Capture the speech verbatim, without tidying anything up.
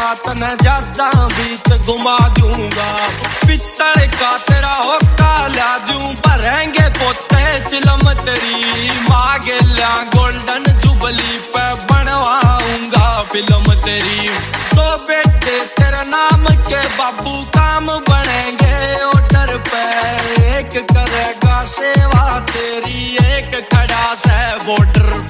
तने ज्यादा बीच घुमा दूंगा। पित्तल का तेरा होका ला दूं, भरेंगे पोते चिलम तेरी मांगे ला गोल्डन जुबली पे बनवाऊंगा फिल्म तेरी। तो बेटे तेरे नाम के बाबू काम बनेंगे ऑर्डर पे, एक करेगा सेवा तेरी एक खड़ा से बॉर्डर